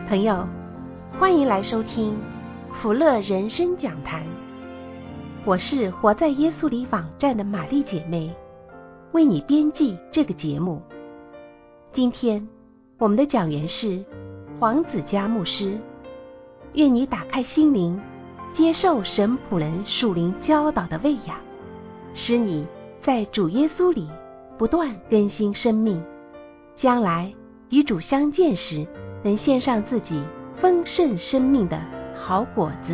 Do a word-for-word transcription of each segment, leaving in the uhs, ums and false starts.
朋友，欢迎来收听福乐人生讲坛。我是活在耶稣里网站的玛丽姐妹，为你编辑这个节目。今天我们的讲员是黄子佳牧师，愿你打开心灵，接受神仆人属灵教导的喂养，使你在主耶稣里不断更新生命，将来与主相见时，能献上自己丰盛生命的好果子。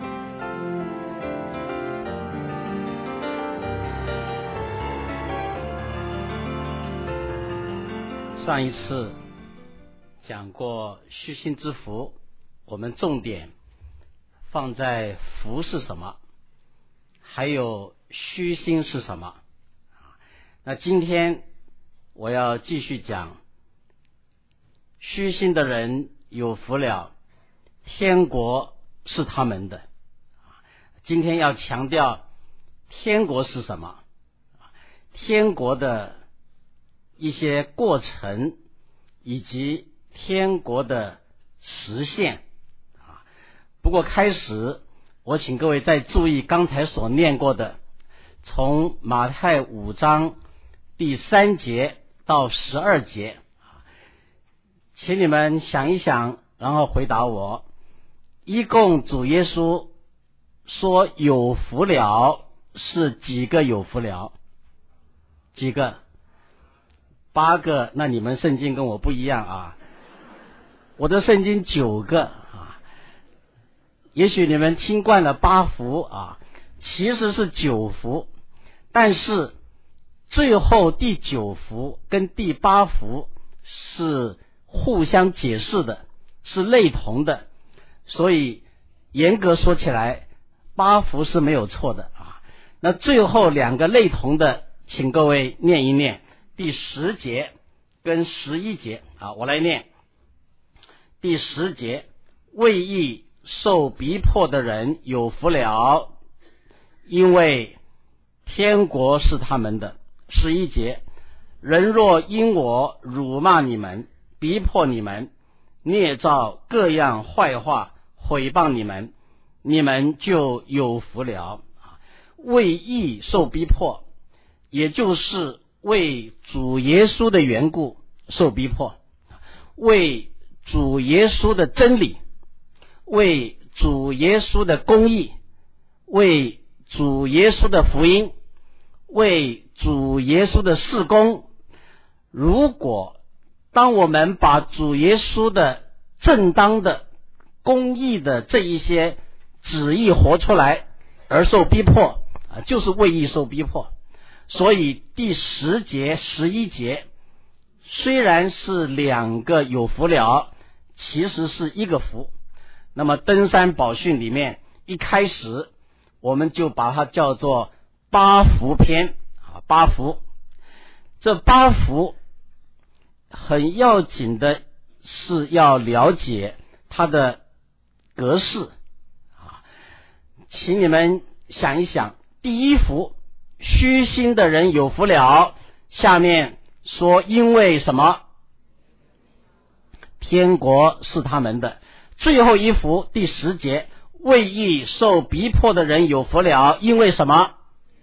上一次讲过虚心之福，我们重点放在福是什么，还有虚心是什么。那今天我要继续讲虚心的人有福了，天国是他们的。今天要强调天国是什么，天国的一些过程以及天国的实现。不过开始我请各位再注意刚才所念过的，从马太五章第三节到十二节，请你们想一想，然后回答我。一共主耶稣说有福了是几个有福了？几个？八个。那你们圣经跟我不一样啊，我的圣经九个啊。也许你们听惯了八福啊，其实是九福，但是最后第九福跟第八福是互相解释的，是类同的，所以严格说起来八福是没有错的啊。那最后两个类同的，请各位念一念第十节跟十一节啊，我来念。第十节，为义受逼迫的人有福了，因为天国是他们的。十一节，人若因我辱骂你们，逼迫你们，捏造各样坏话，毁谤你们，你们就有福了。为义受逼迫，也就是为主耶稣的缘故受逼迫，为主耶稣的真理，为主耶稣的公义，为主耶稣的福音，为主耶稣的事工。如果当我们把主耶稣的正当的公义的这一些旨意活出来而受逼迫，就是为义受逼迫。所以第十节十一节虽然是两个有福了，其实是一个福。那么登山宝训里面一开始我们就把它叫做八福篇啊，八福。这八福很要紧的是要了解它的格式啊，请你们想一想。第一福，虚心的人有福了，下面说因为什么？天国是他们的。最后一福，第十节，为义受逼迫的人有福了，因为什么？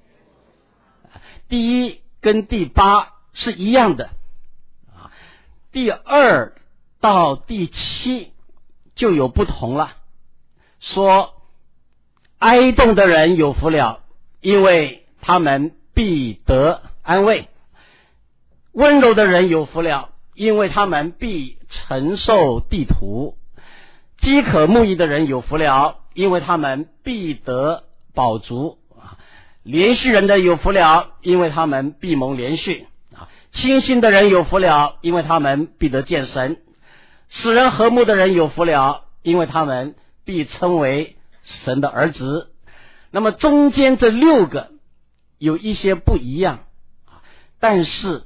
第一跟第八是一样的，第二到第七就有不同了。说哀痛的人有福了，因为他们必得安慰；温柔的人有福了，因为他们必承受地土；饥渴慕义的人有福了，因为他们必得饱足；连续人的有福了，因为他们必蒙连续；清心的人有福了，因为他们必得见神；使人和睦的人有福了，因为他们必称为神的儿子。那么中间这六个有一些不一样，但是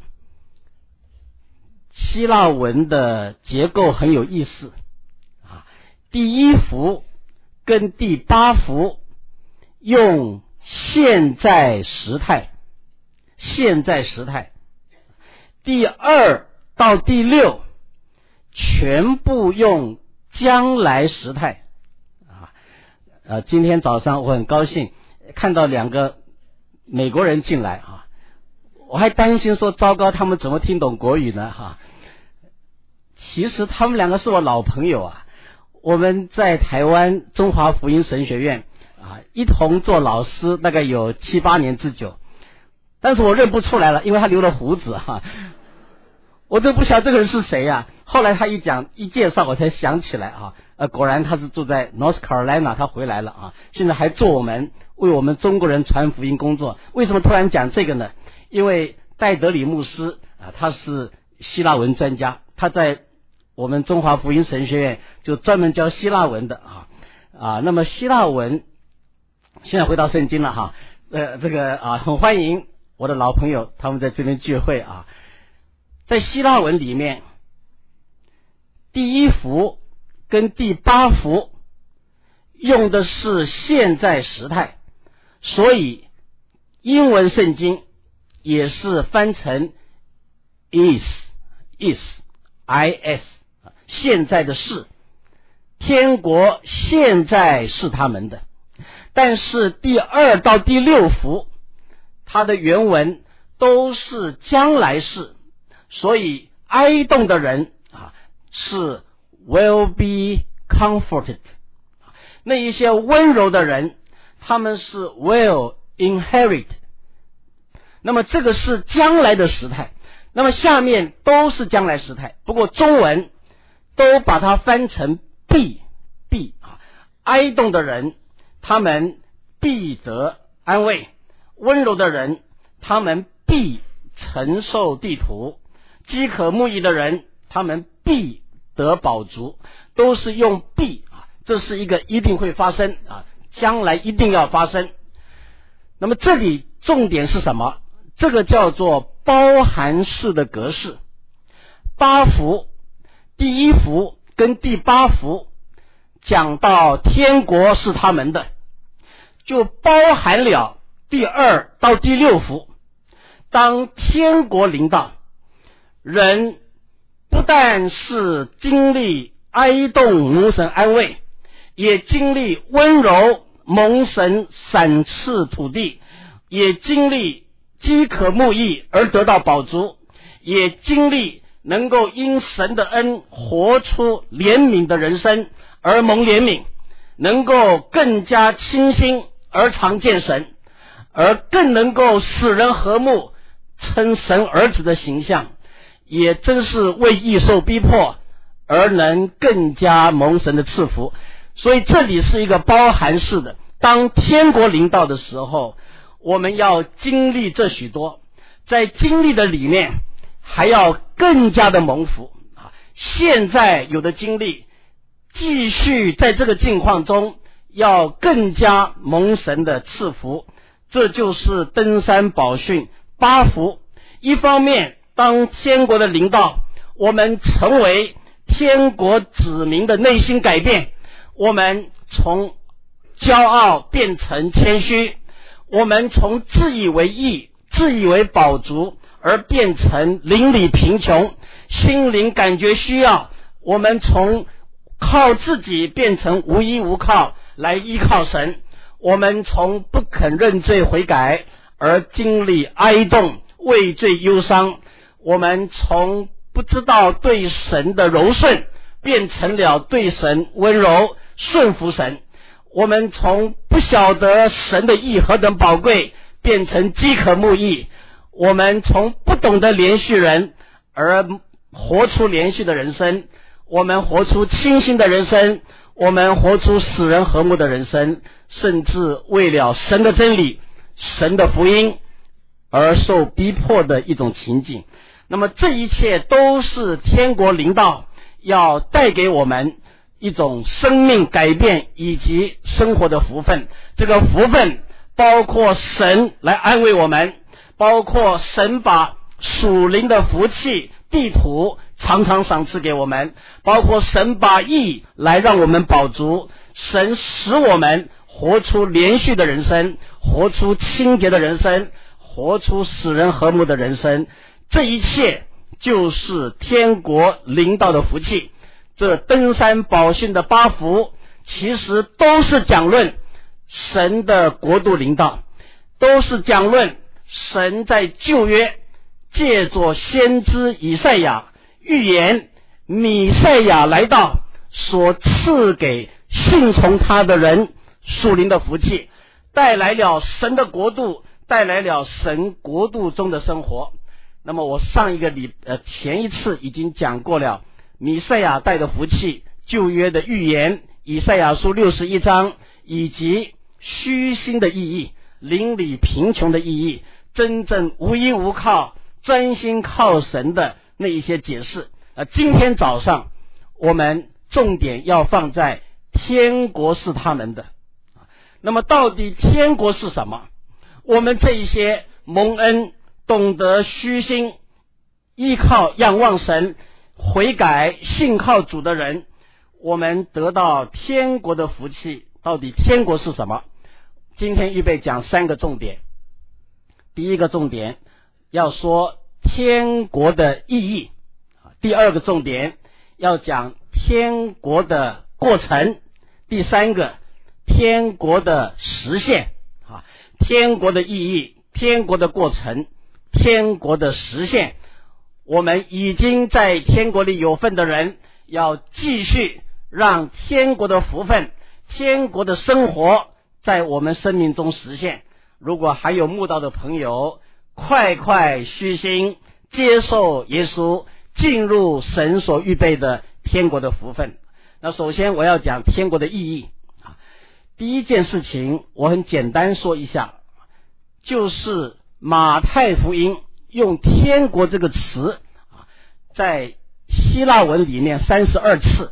希腊文的结构很有意思。第一福跟第八福用现在时态，现在时态。第二到第六全部用将来时态啊。呃，今天早上我很高兴看到两个美国人进来啊，我还担心说糟糕，他们怎么听懂国语呢哈、啊？其实他们两个是我老朋友啊，我们在台湾中华福音神学院啊一同做老师，大概有七八年之久，但是我认不出来了，因为他留了胡子哈、啊，我都不晓得这个人是谁呀、啊。后来他一讲一介绍，我才想起来啊，呃，果然他是住在 North Carolina， 他回来了啊，现在还做我们为我们中国人传福音工作。为什么突然讲这个呢？因为戴德里牧师啊，他是希腊文专家，他在我们中华福音神学院就专门教希腊文的啊啊。那么希腊文，现在回到圣经了哈，呃，这个啊很欢迎我的老朋友他们在这边聚会啊。在希腊文里面，第一幅跟第八幅用的是现在时态，所以英文圣经也是翻成 is is is 现在的事，天国现在是他们的。但是第二到第六幅它的原文都是将来式，所以哀动的人啊是 will be comforted， 那一些温柔的人他们是 will inherit。 那么这个是将来的时态，那么下面都是将来时态，不过中文都把它翻成必必啊，哀动的人他们必得安慰，温柔的人他们必承受地土，饥渴慕义的人他们必得饱足，都是用必啊，这是一个一定会发生啊，将来一定要发生。那么这里重点是什么？这个叫做包含式的格式。八幅，第一幅跟第八幅讲到天国是他们的，就包含了第二到第六幅。当天国临到，人不但是经历哀动蒙神安慰，也经历温柔蒙神赏赐土地，也经历饥渴慕义而得到饱足，也经历能够因神的恩活出怜悯的人生而蒙怜悯，能够更加清心而常见神，而更能够使人和睦称神儿子的形象，也真是为义受逼迫而能更加蒙神的赐福。所以这里是一个包含式的，当天国临到的时候，我们要经历这许多，在经历的里面还要更加的蒙福啊！现在有的经历，继续在这个境况中要更加蒙神的赐福，这就是登山宝训八福。一方面，当天国的临到，我们成为天国子民的内心改变，我们从骄傲变成谦虚，我们从自以为义、自以为饱足而变成邻里贫穷，心灵感觉需要，我们从靠自己变成无依无靠来依靠神，我们从不肯认罪悔改而经历哀动畏罪忧伤，我们从不知道对神的柔顺变成了对神温柔顺服神，我们从不晓得神的义何等宝贵变成饥渴慕义，我们从不懂得连续人而活出连续的人生，我们活出清新的人生，我们活出使人和睦的人生，甚至为了神的真理、神的福音而受逼迫的一种情景。那么这一切都是天国临到要带给我们一种生命改变以及生活的福分。这个福分包括神来安慰我们，包括神把属灵的福气地土常常赏赐给我们，包括神把义来让我们饱足，神使我们活出连续的人生，活出清洁的人生，活出使人和睦的人生。这一切就是天国临到的福气， 这登山宝训的八福，其实都是讲论神的国度临到，都是讲论神在旧约借着先知以赛亚预言弥赛亚来到所赐给信从他的人属灵的福气，带来了神的国度，带来了神国度中的生活。那么我上一个礼呃前一次已经讲过了弥赛亚带的福气，旧约的预言，以赛亚书六十一章，以及虚心的意义，邻里贫穷的意义，真正无依无靠专心靠神的那一些解释。呃，今天早上我们重点要放在天国是他们的。那么到底天国是什么？我们这一些蒙恩懂得虚心依靠仰望神悔改信靠主的人，我们得到天国的福气。到底天国是什么？今天预备讲三个重点。第一个重点要说天国的意义，第二个重点要讲天国的过程，第三个天国的实现。天国的意义，天国的过程，天国的实现。我们已经在天国里有份的人，要继续让天国的福分，天国的生活在我们生命中实现。如果还有慕道的朋友，快快虚心接受耶稣，进入神所预备的天国的福分。那首先我要讲天国的意义。第一件事情我很简单说一下，就是马太福音用天国这个词在希腊文里面三十二次，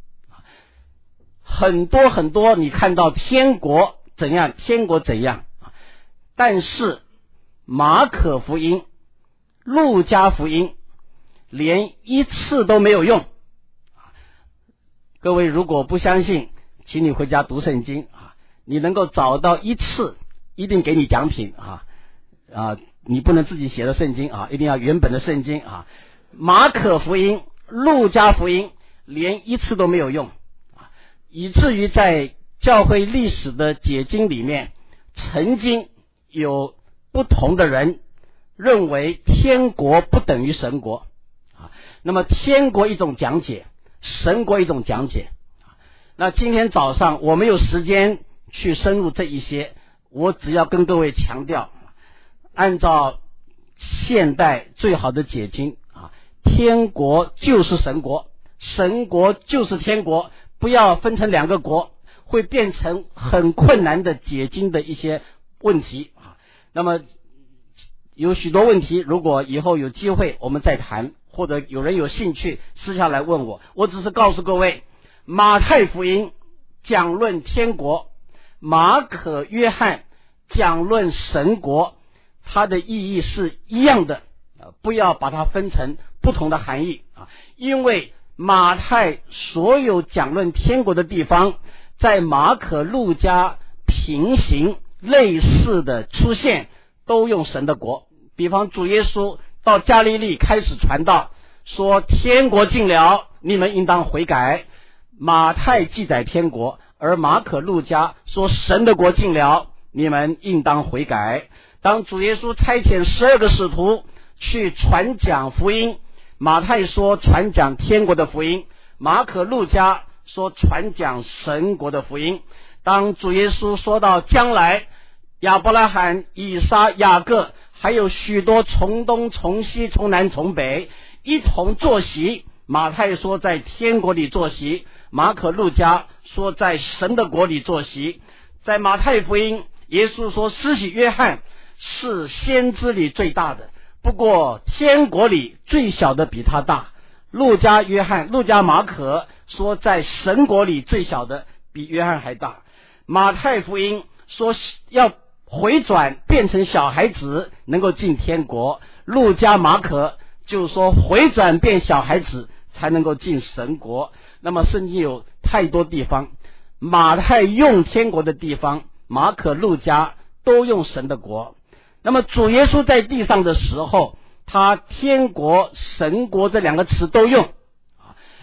很多很多你看到天国怎样天国怎样，但是马可福音路加福音连一次都没有用。各位如果不相信，请你回家读圣经啊，你能够找到一次一定给你奖品啊啊！你不能自己写的圣经啊，一定要原本的圣经啊。马可福音路加福音连一次都没有用啊，以至于在教会历史的解经里面，曾经有不同的人认为天国不等于神国啊。那么天国一种讲解，神国一种讲解。那今天早上我没有时间去深入这一些，我只要跟各位强调，按照现代最好的解经啊，天国就是神国，神国就是天国，不要分成两个国，会变成很困难的解经的一些问题啊。那么有许多问题，如果以后有机会我们再谈，或者有人有兴趣私下来问我，我只是告诉各位，马太福音讲论天国，马可约翰讲论神国，它的意义是一样的，不要把它分成不同的含义啊。因为马太所有讲论天国的地方，在马可路加平行类似的出现，都用神的国。比方主耶稣到加利利开始传道，说天国近了，你们应当悔改。马太记载天国，而马可路加说神的国近了，你们应当悔改。当主耶稣差遣十二个使徒去传讲福音，马太说传讲天国的福音，马可路加说传讲神国的福音。当主耶稣说到将来亚伯拉罕、以撒、雅各还有许多从东从西从南从北一同坐席，马太说在天国里坐席，马可路加说在神的国里坐席。在马太福音，耶稣说施洗约翰是先知里最大的，不过天国里最小的比他大。路加约翰路加马可说在神国里最小的比约翰还大。马太福音说要回转变成小孩子能够进天国，路加马可就说回转变小孩子才能够进神国。那么圣经有太多地方，马太用天国的地方，马可路加都用神的国。那么主耶稣在地上的时候，他天国神国这两个词都用，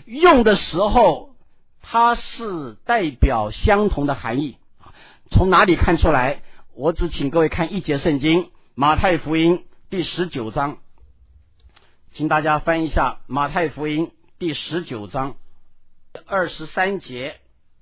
用的时候它是代表相同的含义。从哪里看出来？我只请各位看一节圣经，马太福音第十九章，请大家翻一下马太福音第十九章二十三节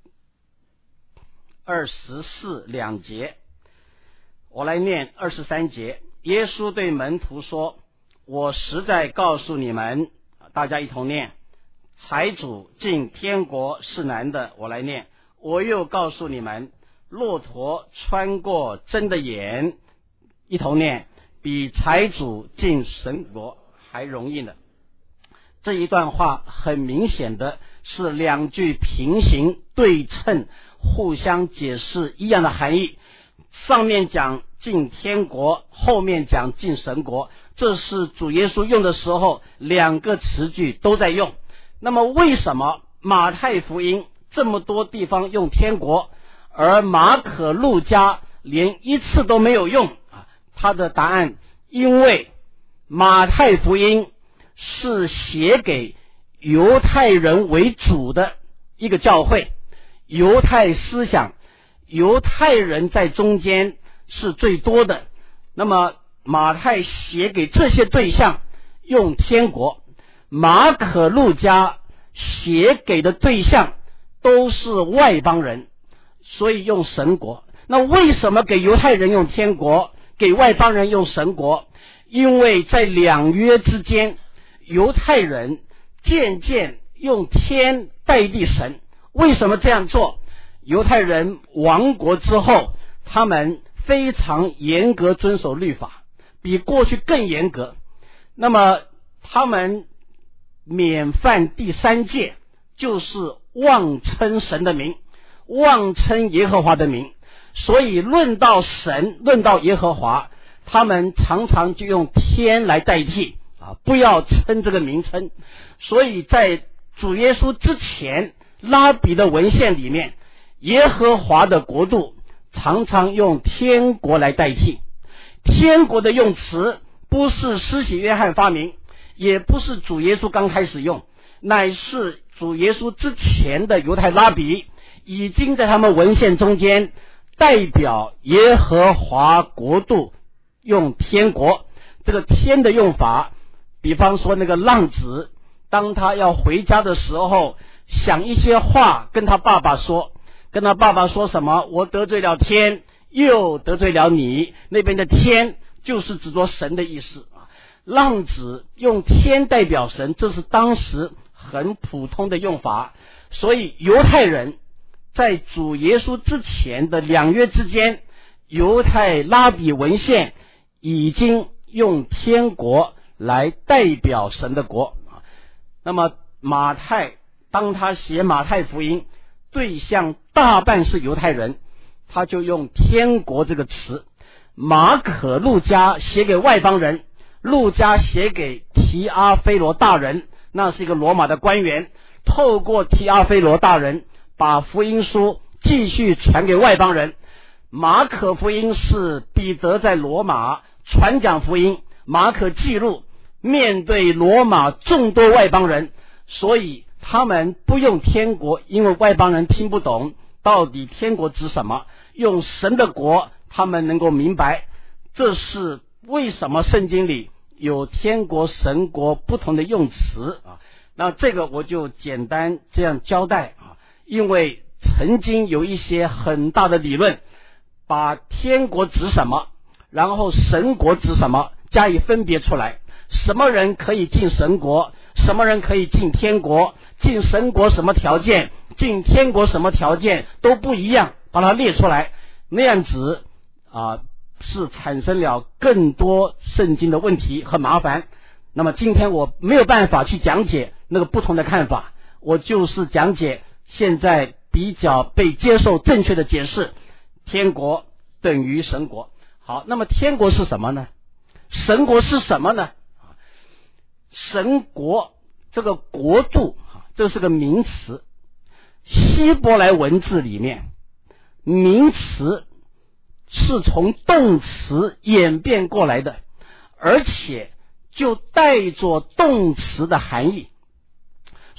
二十四两节。我来念二十三节。耶稣对门徒说，我实在告诉你们，大家一同念，财主进天国是难的。我来念，我又告诉你们，骆驼穿过针的眼，一同念，比财主进神国还容易呢。这一段话很明显的是两句平行对称互相解释一样的含义，上面讲进天国，后面讲进神国，这是主耶稣用的时候两个词句都在用。那么为什么马太福音这么多地方用天国，而马可路加连一次都没有用啊？他的答案，因为马太福音是写给犹太人为主的一个教会，犹太思想，犹太人在中间是最多的。那么马太写给这些对象用天国，马可路加写给的对象都是外邦人，所以用神国。那为什么给犹太人用天国，给外邦人用神国？因为在两约之间，犹太人渐渐用天代替神。为什么这样做？犹太人亡国之后，他们非常严格遵守律法，比过去更严格。那么他们免犯第三戒，就是妄称神的名，妄称耶和华的名。所以论到神，论到耶和华，他们常常就用天来代替啊，不要称这个名称。所以在主耶稣之前，拉比的文献里面，耶和华的国度常常用天国来代替。天国的用词不是施洗约翰发明，也不是主耶稣刚开始用，乃是主耶稣之前的犹太拉比已经在他们文献中间代表耶和华国度用天国。这个天的用法，比方说那个浪子，当他要回家的时候，想一些话跟他爸爸说，跟他爸爸说什么？我得罪了天，又得罪了你。那边的天就是指着神的意思啊。浪子用天代表神，这是当时很普通的用法。所以犹太人在主耶稣之前的两约之间，犹太拉比文献已经用天国来代表神的国。那么马太当他写马太福音，对象大半是犹太人，他就用天国这个词。马可路加写给外邦人，路加写给提阿非罗大人，那是一个罗马的官员，透过提阿非罗大人把福音书继续传给外邦人。马可福音是彼得在罗马传讲福音，马可记录面对罗马众多外邦人，所以他们不用天国，因为外邦人听不懂到底天国指什么，用神的国他们能够明白。这是为什么圣经里有天国神国不同的用词啊？那这个我就简单这样交代啊，因为曾经有一些很大的理论把天国指什么，然后神国指什么加以分别出来，什么人可以进神国，什么人可以进天国，进神国什么条件，进天国什么条件都不一样，把它列出来，那样子啊是产生了更多圣经的问题和麻烦。那么今天我没有办法去讲解那个不同的看法，我就是讲解现在比较被接受正确的解释，天国等于神国。好，那么天国是什么呢？神国是什么呢？神国这个国度，这是个名词，希伯来文字里面名词是从动词演变过来的，而且就带着动词的含义。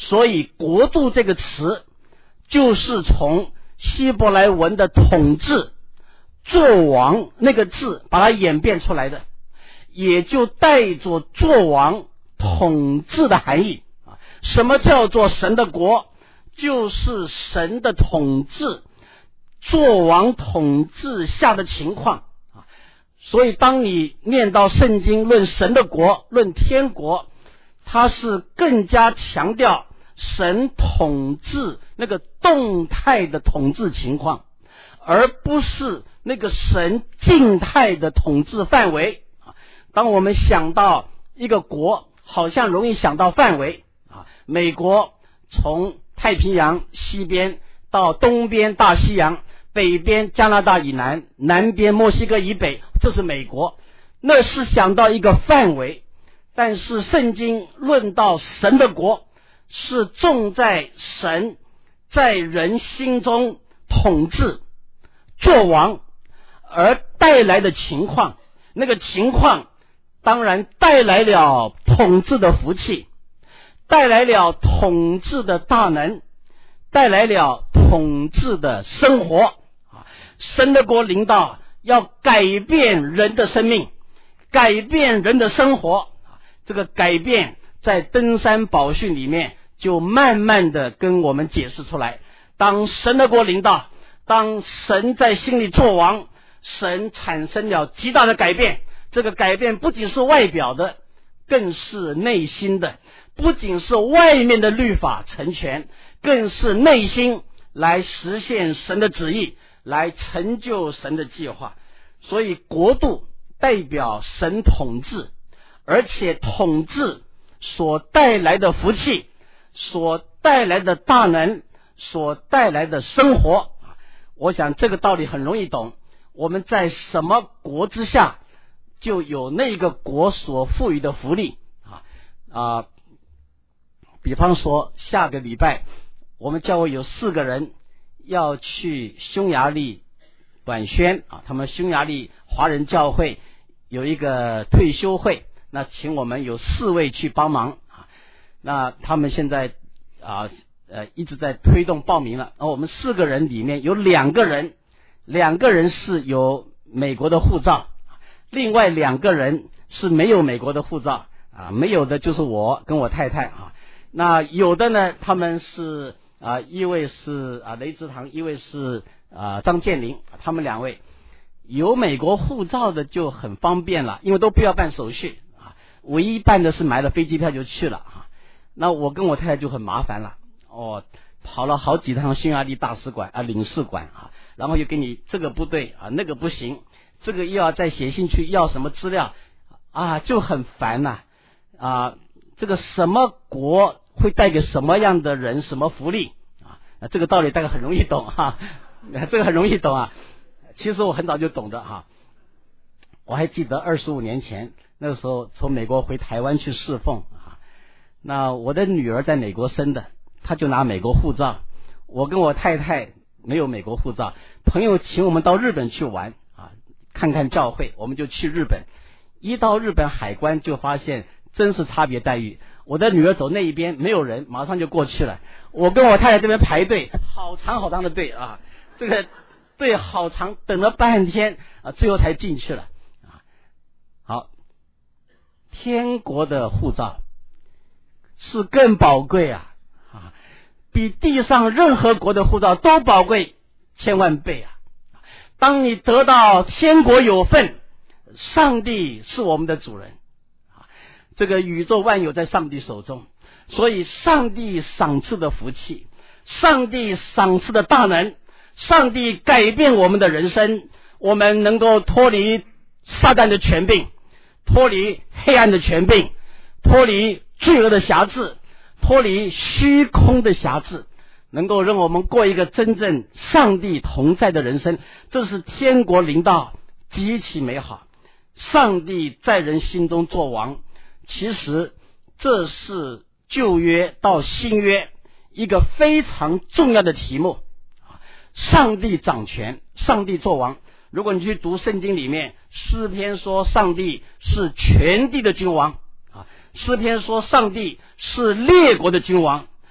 所以国度这个词就是从希伯来文的统治作王那个字把它演变出来的，也就带着作王统治的含义。什么叫做神的国？就是神的统治，作王统治下的情况。所以当你念到圣经论神的国，论天国，它是更加强调神统治那个动态的统治情况，而不是那个神静态的统治范围。当我们想到一个国，好像容易想到范围啊，美国从太平洋西边到东边大西洋，北边加拿大以南，南边墨西哥以北，这是美国，那是想到一个范围。但是圣经论到神的国，是重在神在人心中统治作王而带来的情况，那个情况当然带来了统治的福气，带来了统治的大能，带来了统治的生活。神的国临到，要改变人的生命，改变人的生活。这个改变在登山宝训里面就慢慢的跟我们解释出来。当神的国临到，当神在心里作王，神产生了极大的改变。这个改变不仅是外表的，更是内心的，不仅是外面的律法成全，更是内心来实现神的旨意，来成就神的计划。所以国度代表神统治，而且统治所带来的福气，所带来的大能，所带来的生活，我想这个道理很容易懂。我们在什么国之下，就有那个国所赋予的福利啊啊！比方说下个礼拜我们教会有四个人要去匈牙利短宣啊，他们匈牙利华人教会有一个退休会，那请我们有四位去帮忙啊。那他们现在啊呃一直在推动报名了。而我们四个人里面有两个人，两个人是有美国的护照，另外两个人是没有美国的护照啊，没有的就是我跟我太太啊。那有的呢，他们是啊，一位是啊雷志堂，一位是啊张建林，他们两位有美国护照的就很方便了，因为都不要办手续啊，唯一办的是买了飞机票就去了啊。那我跟我太太就很麻烦了哦，跑了好几趟匈牙利大使馆啊领事馆啊，然后又给你这个不对啊，那个不行，这个又要再写信去要什么资料啊，就很烦呐 啊, 啊。这个什么国会带给什么样的人什么福利啊？这个道理大概很容易懂哈、啊，这个很容易懂啊。其实我很早就懂的哈、啊。我还记得二十五年前那个时候从美国回台湾去侍奉啊，那我的女儿在美国生的，她就拿美国护照，我跟我太太没有美国护照，朋友请我们到日本去玩啊，看看教会，我们就去日本。一到日本海关就发现真是差别待遇，我的女儿走那一边没有人，马上就过去了，我跟我太太这边排队，好长好长的队啊，这个队好长，等了半天啊，最后才进去了啊。好，天国的护照是更宝贵啊啊，比地上任何国的护照都宝贵千万倍啊！当你得到天国有份，上帝是我们的主人，这个宇宙万有在上帝手中，所以上帝赏赐的福气，上帝赏赐的大能，上帝改变我们的人生，我们能够脱离撒旦的权柄，脱离黑暗的权柄，脱离罪恶的辖制，脱离虚空的辖制，能够让我们过一个真正上帝同在的人生，这是天国临到，极其美好。上帝在人心中作王，其实这是旧约到新约一个非常重要的题目。上帝掌权，上帝作王。如果你去读圣经里面，诗篇说上帝是全地的君王啊，诗篇说上帝是列国的君王，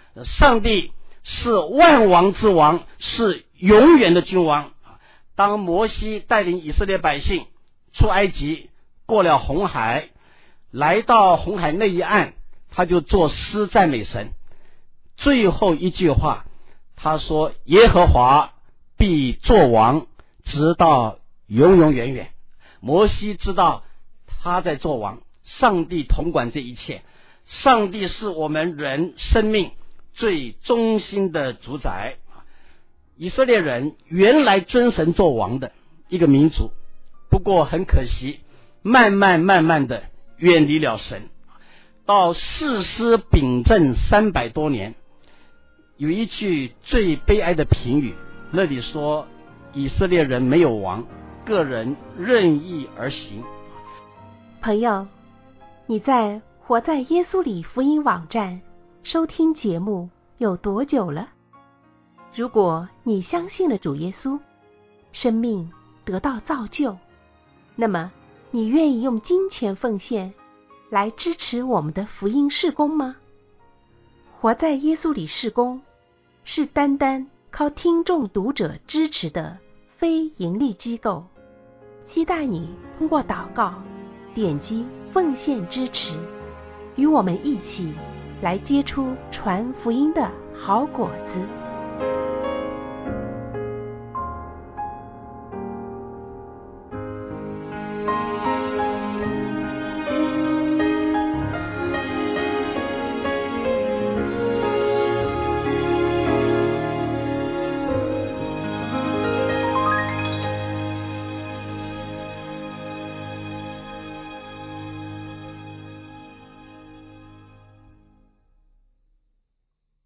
上帝是万王之王，是永远的君王。当摩西带领以色列百姓出埃及，过了红海，来到红海那一岸，他就作诗赞美神。最后一句话他说，耶和华必作王，直到永永远远。摩西知道他在作王，上帝统管这一切，上帝是我们人生命最中心的主宰。以色列人原来尊神做王的一个民族，不过很可惜，慢慢慢慢的远离了神。到士师秉政三百多年，有一句最悲哀的评语，那里说以色列人没有王，个人任意而行。 朋友，你在活在耶稣里福音网站收听节目有多久了？如果你相信了主耶稣，生命得到造就，那么你愿意用金钱奉献来支持我们的福音事工吗？活在耶稣里事工是单单靠听众读者支持的非盈利机构，期待你通过祷告点击奉献支持，与我们一起来结出传福音的好果子。